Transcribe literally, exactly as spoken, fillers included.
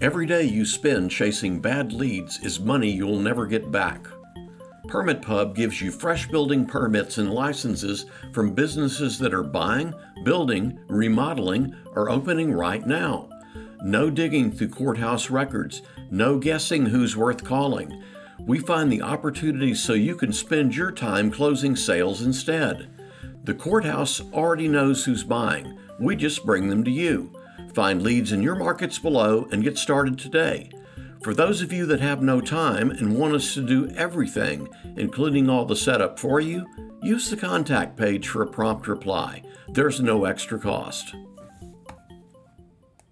Every day you spend chasing bad leads is money you'll never get back. PermitPub gives you fresh building permits and licenses from businesses that are buying, building, remodeling, or opening right now. No digging through courthouse records, no guessing who's worth calling. We find the opportunities so you can spend your time closing sales instead. The courthouse already knows who's buying. We just bring them to you. Find leads in your markets below and get started today. For those of you that have no time and want us to do everything, including all the setup for you, use the contact page for a prompt reply. There's no extra cost.